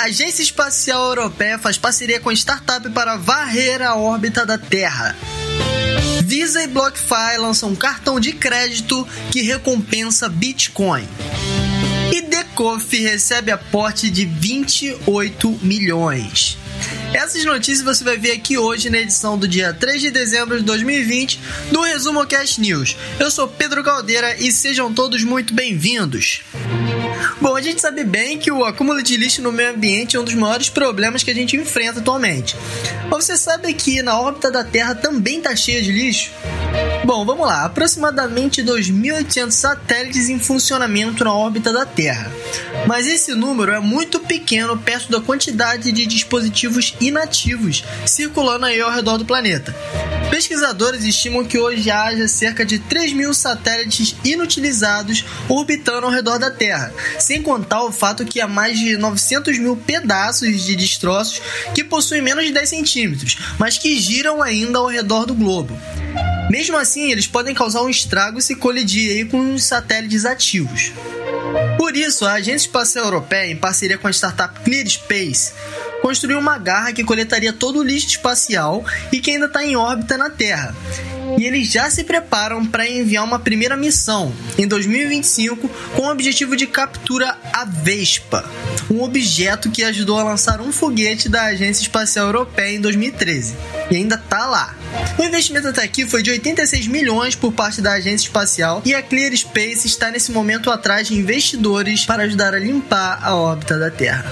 A Agência Espacial Europeia faz parceria com startup para varrer a órbita da Terra. Visa e BlockFi lançam um cartão de crédito que recompensa Bitcoin. E The Coffee recebe aporte de 28 milhões. Essas notícias você vai ver aqui hoje na edição do dia 3 de dezembro de 2020 do Resumo Cast News. Eu sou Pedro Caldeira e sejam todos muito bem-vindos. Bom, a gente sabe bem que o acúmulo de lixo no meio ambiente é um dos maiores problemas que a gente enfrenta atualmente. Mas você sabe que na órbita da Terra também está cheia de lixo? Bom, vamos lá. Aproximadamente 2.800 satélites em funcionamento na órbita da Terra. Mas esse número é muito pequeno perto da quantidade de dispositivos inativos circulando aí ao redor do planeta. Pesquisadores estimam que hoje haja cerca de 3.000 satélites inutilizados orbitando ao redor da Terra, sem contar o fato que há mais de 900 mil pedaços de destroços que possuem menos de 10 centímetros, mas que giram ainda ao redor do globo. Mesmo assim, eles podem causar um estrago se colidir aí com os satélites ativos. Por isso, a Agência Espacial Europeia, em parceria com a startup ClearSpace, construiu uma garra que coletaria todo o lixo espacial e que ainda está em órbita na Terra. E eles já se preparam para enviar uma primeira missão em 2025 com o objetivo de captura a Vespa, um objeto que ajudou a lançar um foguete da Agência Espacial Europeia em 2013 e ainda está lá. O investimento até aqui foi de 86 milhões por parte da Agência Espacial e a ClearSpace está nesse momento atrás de investidores para ajudar a limpar a órbita da Terra.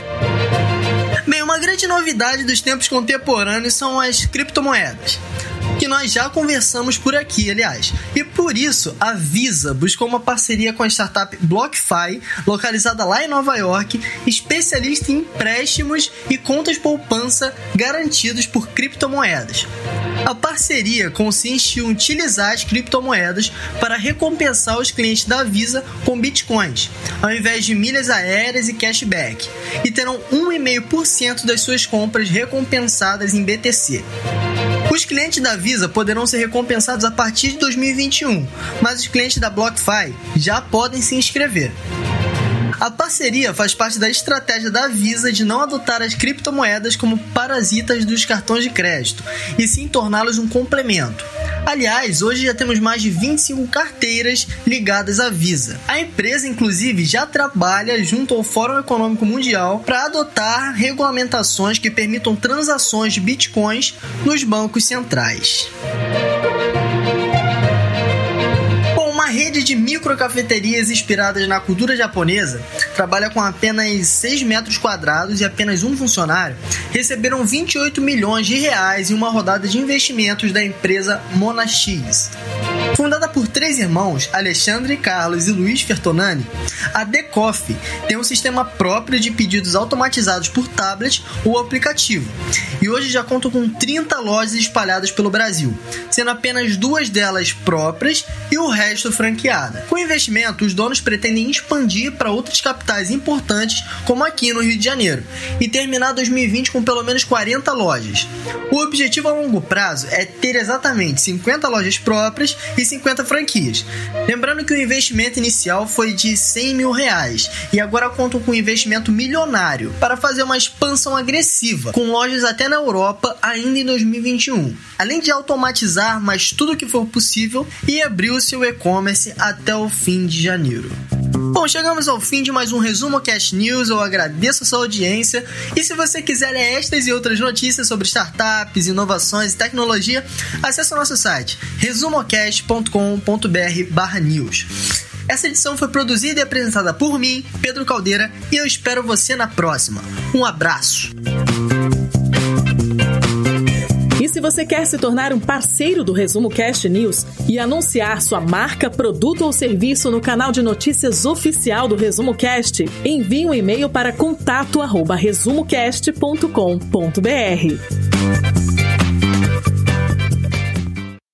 Bem, uma grande novidade dos tempos contemporâneos são as criptomoedas, que nós já conversamos por aqui, aliás. E por isso, a Visa buscou uma parceria com a startup BlockFi, localizada lá em Nova York, especialista em empréstimos e contas poupança garantidos por criptomoedas. A parceria consiste em utilizar as criptomoedas para recompensar os clientes da Visa com bitcoins, ao invés de milhas aéreas e cashback, e terão 1,5% das suas compras recompensadas em BTC. Os clientes da Visa poderão ser recompensados a partir de 2021, mas os clientes da BlockFi já podem se inscrever. A parceria faz parte da estratégia da Visa de não adotar as criptomoedas como parasitas dos cartões de crédito, e sim torná-los um complemento. Aliás, hoje já temos mais de 25 carteiras ligadas à Visa. A empresa, inclusive, já trabalha junto ao Fórum Econômico Mundial para adotar regulamentações que permitam transações de bitcoins nos bancos centrais. Uma rede de microcafeterias inspiradas na cultura japonesa trabalha com apenas 6 metros quadrados e apenas um funcionário, receberam 28 milhões de reais em uma rodada de investimentos da empresa Monax. Fundada por 3 irmãos, Alexandre, Carlos e Luiz Fertonani, a The Coffee tem um sistema próprio de pedidos automatizados por tablet ou aplicativo, e hoje já conta com 30 lojas espalhadas pelo Brasil, sendo apenas 2 delas próprias e o resto franqueada. Com o investimento, os donos pretendem expandir para outras capitais importantes, como aqui no Rio de Janeiro, e terminar 2020 com pelo menos 40 lojas. O objetivo a longo prazo é ter exatamente 50 lojas próprias e 50 franquias. Lembrando que o investimento inicial foi de 100 mil reais e agora contam com um investimento milionário para fazer uma expansão agressiva, com lojas até na Europa ainda em 2021. Além de automatizar mais tudo que for possível e abrir o seu e-commerce até o fim de janeiro. Bom, chegamos ao fim de mais um Resumo Cast News. Eu agradeço a sua audiência e se você quiser ler estas e outras notícias sobre startups, inovações e tecnologia, acesse o nosso site resumocast.com.br/news. Essa edição foi produzida e apresentada por mim, Pedro Caldeira, e eu espero você na próxima. Um abraço! E se você quer se tornar um parceiro do Resumo Cast News e anunciar sua marca, produto ou serviço no canal de notícias oficial do Resumo Cast, envie um e-mail para contato@resumocast.com.br.